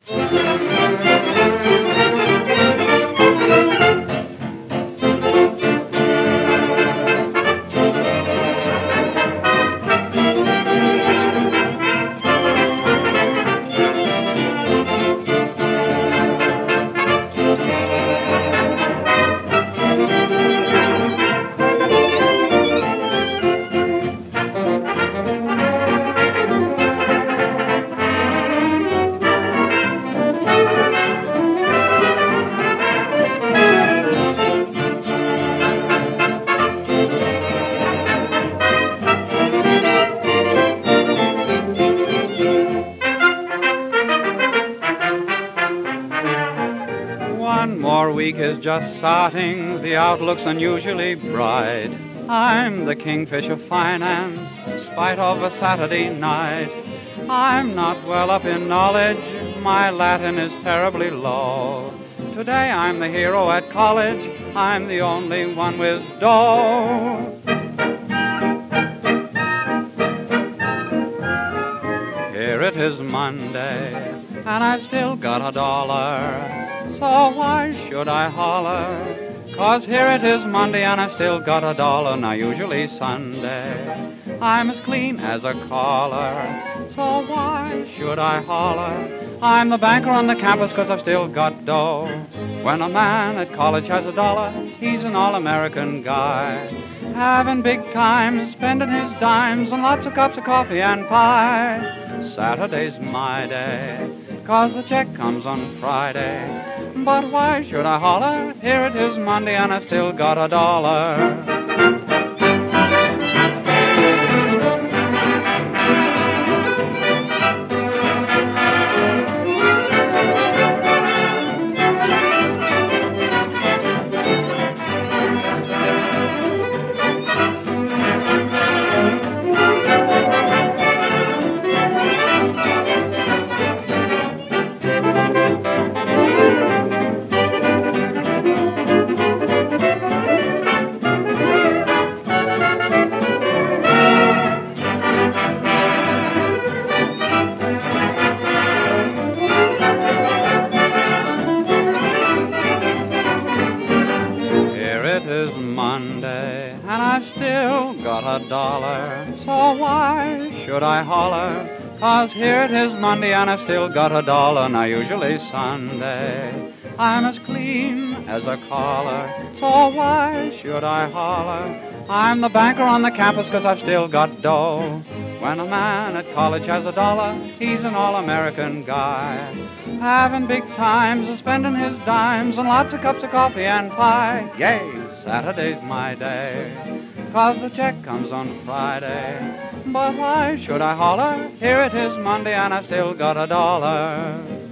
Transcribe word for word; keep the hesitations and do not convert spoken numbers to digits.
One more week is just starting, the outlook's unusually bright. I'm the kingfish of finance, spite of a Saturday night. I'm not well up in knowledge, my Latin is terribly low. Today I'm the hero at college, I'm the only one with dough. Here it is Monday, and I've still got a dollar. So why should I holler? 'Cause here it is Monday and I've still got a dollar. Now usually Sunday I'm as clean as a collar. So why should I holler? I'm the banker on the campus 'cause I've still got dough. When a man at college has a dollar, he's an all-American guy. Having big time, spending his dimes on lots of cups of coffee and pie. Saturday's my day, 'cause the check comes on Friday. But why should I holler? Here it is Monday and I've still got a dollar. It is Monday, and I've still got a dollar. So why should I holler? 'Cause here it is Monday, and I've still got a dollar. Now usually Sunday I'm as clean as a collar. So why should I holler? I'm the banker on the campus 'cause I've still got dough. When a man at college has a dollar, he's an all-American guy. Having big times and spending his dimes on lots of cups of coffee and pie. Yay, Saturday's my day, 'cause the check comes on Friday. But why should I holler? Here it is Monday and I've still got a dollar.